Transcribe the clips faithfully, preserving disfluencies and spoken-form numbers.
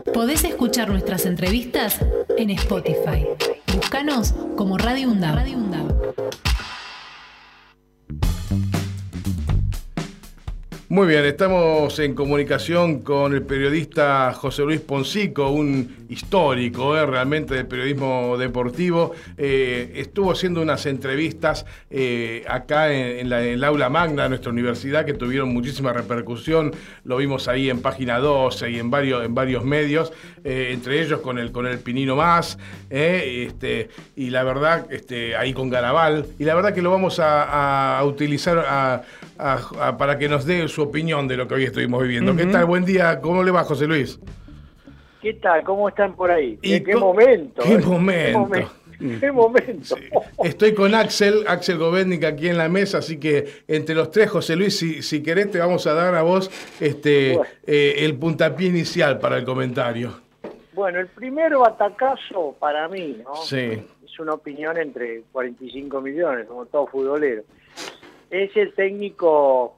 Podés escuchar nuestras entrevistas en Spotify. Búscanos como Radio UNDAB. Radio UNDAB. Muy bien, estamos en comunicación con el periodista José Luis Poncico, un histórico eh, realmente del periodismo deportivo. Eh, estuvo haciendo unas entrevistas eh, acá en, en, la, en el aula magna de nuestra universidad que tuvieron muchísima repercusión. Lo vimos ahí en Página doce y en varios, en varios medios, eh, entre ellos con el, con el Pinino Más, eh, este, y la verdad, este, ahí con Garabal. Y la verdad que lo vamos a, a utilizar a, a, a, para que nos dé su opinión de lo que hoy estuvimos viviendo. Uh-huh. ¿Qué tal? Buen día. ¿Cómo le va, José Luis? ¿Qué tal? ¿Cómo están por ahí? ¿Y ¿Qué, qué momento? ¿Qué eh? momento? ¿Qué, momen- ¿Qué momento? Sí. Estoy con Axel, Axel Govetnik aquí en la mesa, así que entre los tres, José Luis, si, si querés te vamos a dar a vos este, bueno. eh, el puntapié inicial para el comentario. Bueno, el primer batacazo para mí, ¿no? Sí. Es una opinión entre cuarenta y cinco millones, como todo futbolero. Es el técnico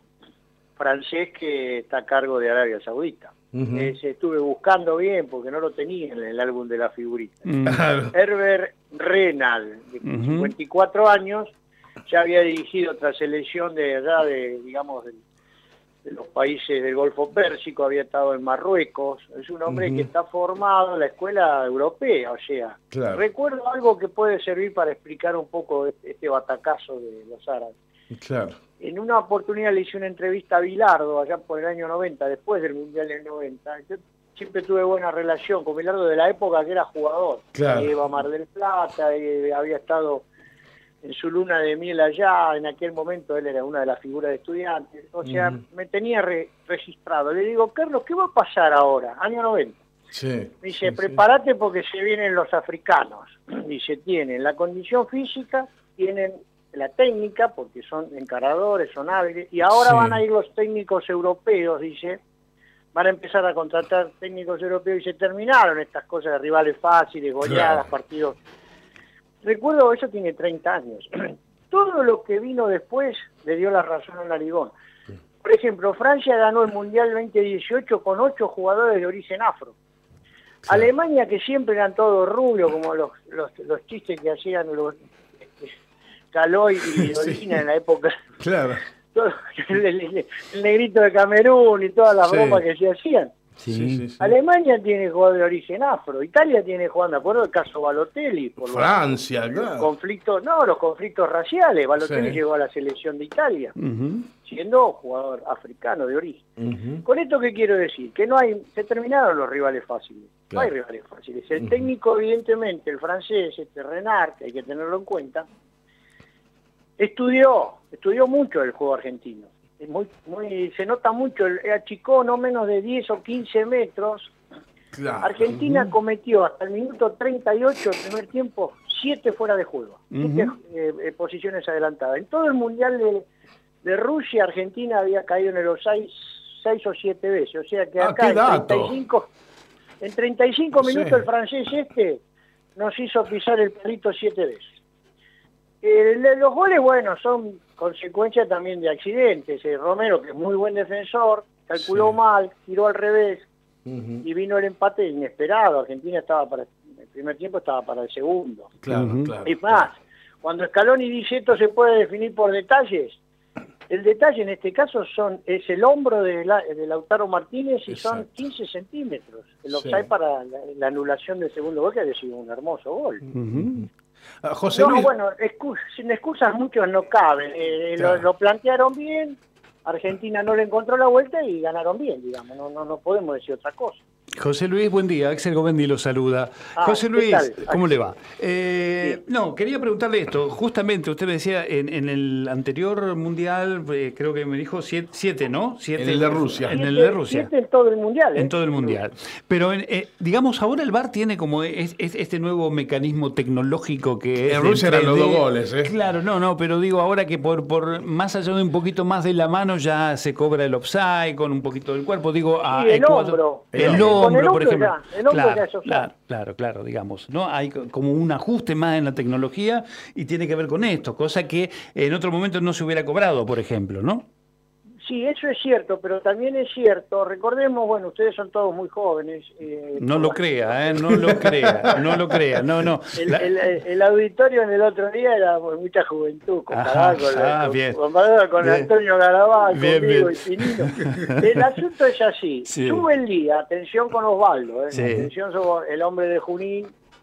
francés que está a cargo de Arabia Saudita. Uh-huh. Es, estuve buscando bien porque no lo tenía en el álbum de la figurita. Uh-huh. Herbert Renard, de uh-huh. cincuenta y cuatro años, ya había dirigido otra selección de allá, de, digamos, de, de los países del Golfo Pérsico, había estado en Marruecos. Es un hombre uh-huh. que está formado en la escuela europea, o sea, claro. Recuerdo algo que puede servir para explicar un poco este, este batacazo de los árabes. Claro. En una oportunidad le hice una entrevista a Bilardo, allá por el año noventa, después del Mundial del noventa. Yo siempre tuve buena relación con Bilardo de la época que era jugador. Claro. Iba a Mar del Plata, y había estado en su luna de miel allá. En aquel momento él era una de las figuras de Estudiantes. O sea, uh-huh. me tenía re- registrado. Le digo, Carlos, ¿qué va a pasar ahora? Año noventa. Sí, me dice, sí, prepárate sí. porque se vienen los africanos. Dice, tienen la condición física, tienen la técnica, porque son encaradores, son hábiles, y ahora sí. van a ir los técnicos europeos, dice, van a empezar a contratar técnicos europeos, y se terminaron estas cosas de rivales fáciles, goleadas, claro. partidos. Recuerdo, eso tiene treinta años. Todo lo que vino después le dio la razón a Narigón. Por ejemplo, Francia ganó el Mundial veinte dieciocho con ocho jugadores de origen afro. Claro. Alemania, que siempre eran todos rubios, como los, los, los chistes que hacían los Caloy y Dolina sí. en la época. Claro. Todo, el, el, el negrito de Camerún y todas las sí. bromas que se hacían. Sí, sí, sí. Alemania tiene jugadores de origen afro. Italia tiene jugadores, me acuerdo del caso Balotelli. Por Francia, los, claro. Los conflictos, no, los conflictos raciales. Balotelli sí. llegó a la selección de Italia, uh-huh. siendo jugador africano de origen. Uh-huh. Con esto, ¿qué quiero decir? Que no hay, se terminaron los rivales fáciles. Claro. No hay rivales fáciles. El uh-huh. técnico, evidentemente, el francés, este Renard, que hay que tenerlo en cuenta, Estudió, estudió mucho el juego argentino. Es muy, muy, se nota mucho, achicó no menos de diez o quince metros. Claro. Argentina uh-huh. cometió hasta el minuto treinta y ocho del primer tiempo, siete fuera de juego, uh-huh. siete eh, eh, posiciones adelantadas. En todo el Mundial de, de Rusia, Argentina había caído en el offside seis o siete veces. O sea que acá ah, en, treinta y cinco, en treinta y cinco minutos sí. el francés este nos hizo pisar el palito siete veces. Eh, los goles, bueno, son consecuencia también de accidentes. Eh, Romero, que es muy buen defensor, calculó sí. mal, tiró al revés uh-huh. y vino el empate inesperado. Argentina estaba para el primer tiempo, estaba para el segundo. Claro, uh-huh. claro. Es más, cuando Scaloni dice esto se puede definir por detalles. El detalle en este caso son es el hombro de, la, de Lautaro Martínez y Exacto. son quince centímetros. El offside sí. para la, la anulación del segundo gol, que había sido un hermoso gol. Uh-huh. Uh, José no, Luis. bueno, excus sin excusas muchos no caben. Eh, claro. lo, lo plantearon bien, Argentina no le encontró la vuelta y ganaron bien, digamos. No, no, no podemos decir otra cosa. José Luis, buen día. Axel Govendi lo saluda. Ah, José Luis, tal? ¿cómo le va? Eh, no, quería preguntarle esto. Justamente usted me decía, en, en el anterior mundial, eh, creo que me dijo siete, siete ¿no? Siete, en el de Rusia. En siete, el de Rusia. Siete en todo el mundial. ¿eh? En todo el mundial. Pero, en, eh, digamos, ahora el V A R tiene como es, es este nuevo mecanismo tecnológico que es... En Rusia eran los dos goles, ¿eh? Claro, no, no, pero digo ahora que por, por más allá de un poquito más de la mano ya se cobra el offside con un poquito del cuerpo. Digo, a sí, el hombro. El, el hombro, por ejemplo. Ya. El hombre claro, ya es claro, claro, claro, digamos, ¿no? Hay como un ajuste más en la tecnología y tiene que ver con esto, cosa que en otro momento no se hubiera cobrado, por ejemplo, ¿no? Sí, eso es cierto, pero también es cierto, recordemos, bueno, ustedes son todos muy jóvenes. Eh, no lo crea, ¿eh? No lo crea, no lo crea, no, no. El, el, el auditorio en el otro día era mucha juventud, comparado con, ah, con, bien. comparado con bien. Antonio Garabal, bien, conmigo bien. y Pinino. El asunto es así, sí. Sube el día, atención con Osvaldo, ¿eh? Sí. Atención sobre el hombre de Junín.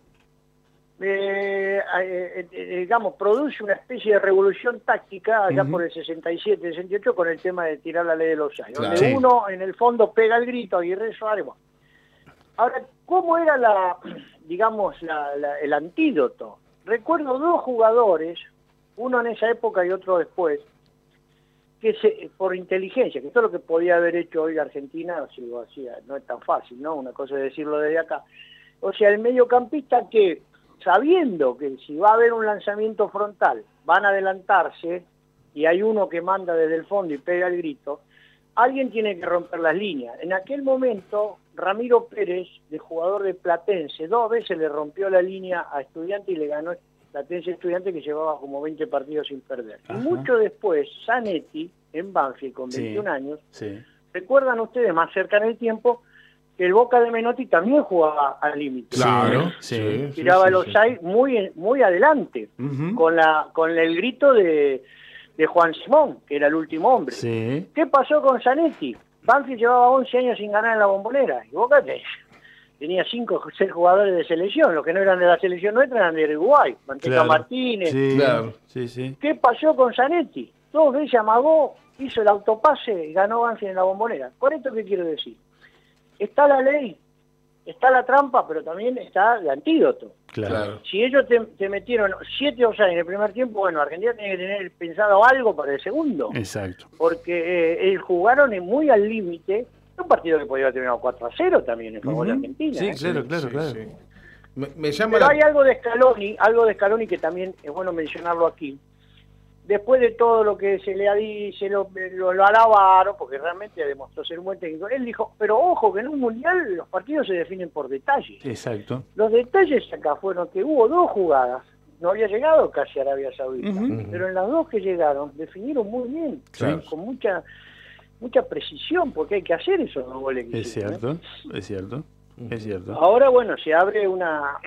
Eh, eh, eh, digamos, produce una especie de revolución táctica allá uh-huh. por el sesenta y siete, sesenta y ocho con el tema de tirar la ley de los años, claro. donde sí. uno en el fondo pega el grito a Aguirre Suárez. Bueno. Ahora, ¿cómo era la, digamos, la, la, el antídoto? Recuerdo dos jugadores, uno en esa época y otro después, que se, por inteligencia, que esto es lo que podía haber hecho hoy la Argentina, si lo hacía, no es tan fácil, ¿no? Una cosa es decirlo desde acá. O sea, el mediocampista que sabiendo que si va a haber un lanzamiento frontal, van a adelantarse y hay uno que manda desde el fondo y pega el grito, alguien tiene que romper las líneas. En aquel momento, Ramiro Pérez, de jugador de Platense, dos veces le rompió la línea a Estudiante y le ganó Platense Estudiante, que llevaba como veinte partidos sin perder. Ajá. Y mucho después, Zanetti, en Banfield, con veintiún sí, años, sí. recuerdan ustedes, más cerca en el tiempo, que el Boca de Menotti también jugaba al límite. Claro, sí. Tiraba sí, los sí, sí. muy muy adelante, uh-huh. con la con el grito de, de Juan Simón, que era el último hombre. Sí. ¿Qué pasó con Zanetti? Banfield llevaba once años sin ganar en la Bombonera, y Boca tenía cinco o seis jugadores de selección, los que no eran de la selección nuestra eran de Uruguay, Manteca claro. Martínez. Sí, claro. sí, sí. ¿Qué pasó con Zanetti? Dos veces amagó, hizo el autopase y ganó Banfield en la Bombonera. ¿Por esto qué quiero decir? Está la ley, está la trampa, pero también está el antídoto. Claro. Si ellos te, te metieron siete o seis en el primer tiempo, bueno, Argentina tiene que tener pensado algo para el segundo. Exacto. Porque eh, jugaron muy al límite, un partido que podía haber terminado cuatro a cero también en favor uh-huh. de Argentina. Sí, ¿eh? claro, claro, sí, claro. Sí. Me, me llama pero la... hay algo de Scaloni, algo de Scaloni que también es bueno mencionarlo aquí. Después de todo lo que se le ha dicho, lo, lo, lo alabaron, porque realmente demostró ser un buen técnico, él dijo, pero ojo, que en un mundial los partidos se definen por detalles. Exacto. Los detalles acá fueron que hubo dos jugadas, no había llegado casi Arabia Saudita, uh-huh. pero en las dos que llegaron definieron muy bien, claro. con mucha mucha precisión, porque hay que hacer esos dos goles. Que es hicieron, cierto, ¿eh? es cierto, es cierto. Ahora, bueno, se abre una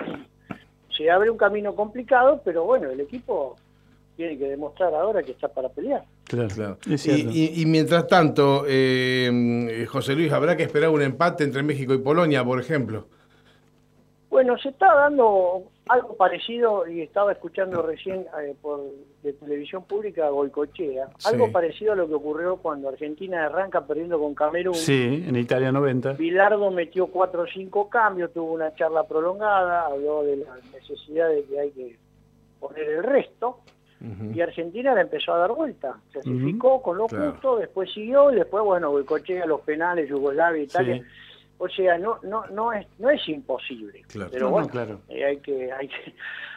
se abre un camino complicado, pero bueno, el equipo tiene que demostrar ahora que está para pelear. Claro, claro. Es y, y, y mientras tanto, eh, José Luis, ¿habrá que esperar un empate entre México y Polonia, por ejemplo? Bueno, se está dando algo parecido, y estaba escuchando recién eh, por de televisión pública a Goicoechea, sí. algo parecido a lo que ocurrió cuando Argentina arranca perdiendo con Camerún. Sí, en Italia noventa. Bilardo metió cuatro o cinco cambios, tuvo una charla prolongada, habló de la necesidad de que hay que poner el resto. Uh-huh. Y Argentina la empezó a dar vuelta, clasificó uh-huh. con lo claro. justo, después siguió y después, bueno, Goicoechea los penales, Yugoslavia, Italia. Sí. O sea, no no no es no es imposible, claro. pero no, bueno, no, claro. eh, hay que hay que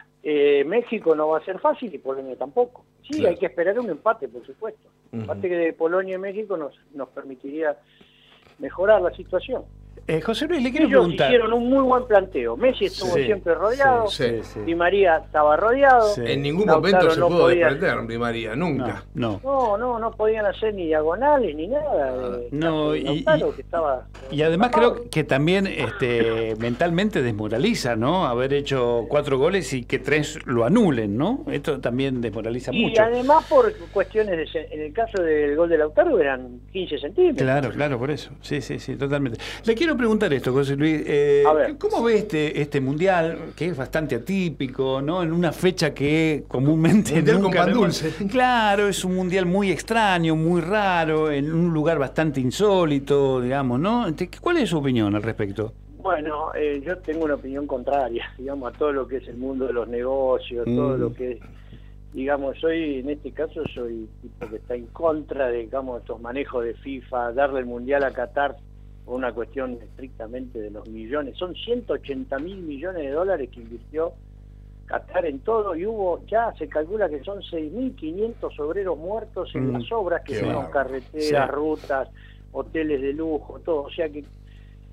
eh, México no va a ser fácil y Polonia tampoco. Sí, claro. hay que esperar un empate, por supuesto. Uh-huh. Empate que de Polonia y México nos nos permitiría mejorar la situación. Eh, José Luis, le quiero Ellos preguntar. hicieron un muy buen planteo. Messi estuvo sí, siempre rodeado, sí, sí, sí. Di María estaba rodeado. Sí. En ningún Lautaro momento se no pudo podía... desprender Di María, nunca. No, no, no, no, no podían hacer ni diagonales ni nada. De, no, y, Lautaro, y, que estaba, y además tapado. Creo que también este, mentalmente desmoraliza, ¿no? Haber hecho cuatro goles y que tres lo anulen, ¿no? Esto también desmoraliza y mucho. Y además por cuestiones, de, en el caso del gol de Lautaro eran quince centímetros. Claro, claro, por eso. Sí, sí, sí, totalmente. Le quiero preguntar esto, José Luis. Eh, ¿Cómo ve este este mundial, que es bastante atípico, ¿no? En una fecha que comúnmente mundial nunca con pan vemos. Dulce. Claro, es un mundial muy extraño, muy raro, en un lugar bastante insólito, digamos, ¿no? ¿Cuál es su opinión al respecto? Bueno, eh, yo tengo una opinión contraria, digamos, a todo lo que es el mundo de los negocios, mm. todo lo que es, digamos, soy, en este caso, soy tipo que está en contra de, digamos, estos manejos de FIFA, darle el mundial a Qatar, una cuestión estrictamente de los millones. Son ciento ochenta mil millones de dólares que invirtió Qatar en todo, y hubo, ya se calcula que son seis mil quinientos obreros muertos en mm, las obras, que son bueno. carreteras, sí. rutas, hoteles de lujo, todo. O sea que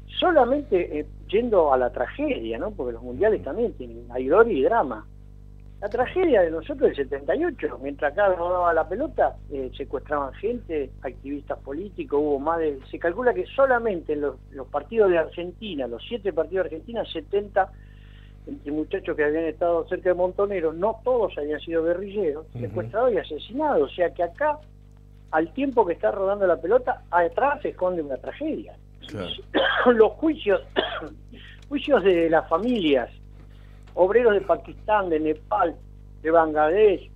solamente eh, yendo a la tragedia, ¿no? Porque los mundiales también tienen, hay gloria y drama. La tragedia de nosotros del setenta y ocho, mientras acá rodaba la pelota, eh, secuestraban gente, activistas políticos, hubo más de... Se calcula que solamente en los, los partidos de Argentina, los siete partidos de Argentina, setenta entre muchachos que habían estado cerca de Montoneros, no todos habían sido guerrilleros, uh-huh. secuestrados y asesinados. O sea que acá, al tiempo que está rodando la pelota, atrás se esconde una tragedia. Claro. Los juicios, juicios de las familias, obreros de Pakistán, de Nepal, de Bangladesh,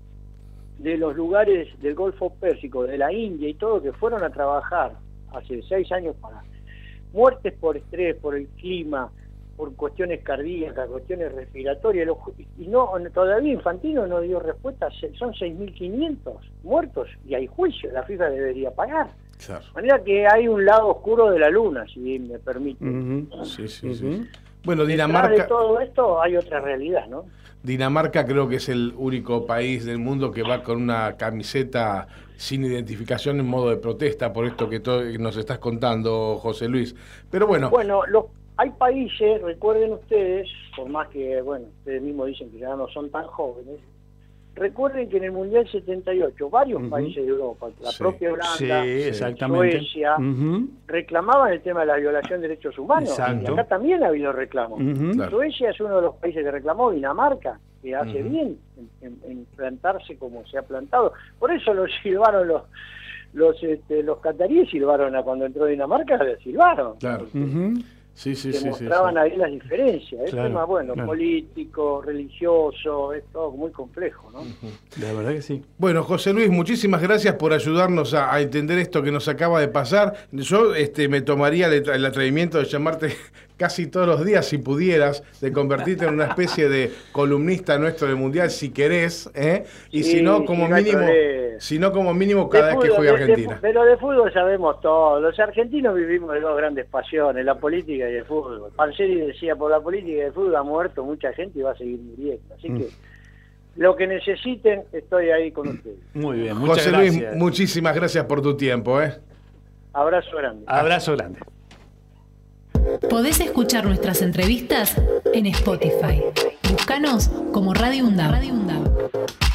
de los lugares del Golfo Pérsico, de la India y todo, que fueron a trabajar hace seis años para muertes por estrés, por el clima, por cuestiones cardíacas, cuestiones respiratorias, y no todavía Infantino no dio respuesta, son seis mil quinientos muertos y hay juicio, la FIFA debería pagar. Claro. De manera que hay un lado oscuro de la luna, si me permite. Uh-huh. Sí, sí, uh-huh. sí. Bueno, Dinamarca... Detrás de todo esto hay otra realidad, ¿no? Dinamarca creo que es el único país del mundo que va con una camiseta sin identificación en modo de protesta por esto que todo nos estás contando, José Luis. Pero bueno... Bueno, los, hay países, recuerden ustedes, por más que, bueno, ustedes mismos dicen que ya no son tan jóvenes, recuerden que en el Mundial setenta y ocho varios uh-huh. países de Europa, la sí. propia Holanda, sí, Suecia, uh-huh. reclamaban el tema de la violación de derechos humanos. Exacto. Y acá también ha habido reclamos. Uh-huh. Claro. Suecia es uno de los países que reclamó, Dinamarca, que hace uh-huh. bien en, en, en plantarse como se ha plantado. Por eso lo silbaron los los este, los cataríes, silbaron a cuando entró Dinamarca, le silbaron. Claro. Uh-huh. Sí, sí, que sí, mostraban sí, ahí las diferencias. Es claro, tema, bueno, claro. político, religioso, es todo muy complejo, ¿no? La verdad que sí. Bueno, José Luis, muchísimas gracias por ayudarnos a, a entender esto que nos acaba de pasar. Yo este, me tomaría el, el atrevimiento de llamarte casi todos los días, si pudieras, de convertirte en una especie de columnista nuestro del Mundial, si querés, ¿eh? Y sí, si no, como sí, mínimo, si no, como mínimo cada vez fútbol, que juegue de, Argentina. De, pero de fútbol sabemos todo. Los argentinos vivimos de dos grandes pasiones, la política y el fútbol. Panseri decía, por la política y el fútbol ha muerto mucha gente y va a seguir muriendo. Así mm. que lo que necesiten, estoy ahí con ustedes. Muy bien, muchas José gracias. Luis, muchísimas gracias por tu tiempo, ¿eh? Abrazo grande. Abrazo grande. Podés escuchar nuestras entrevistas en Spotify. Búscanos como Radio UNDAB.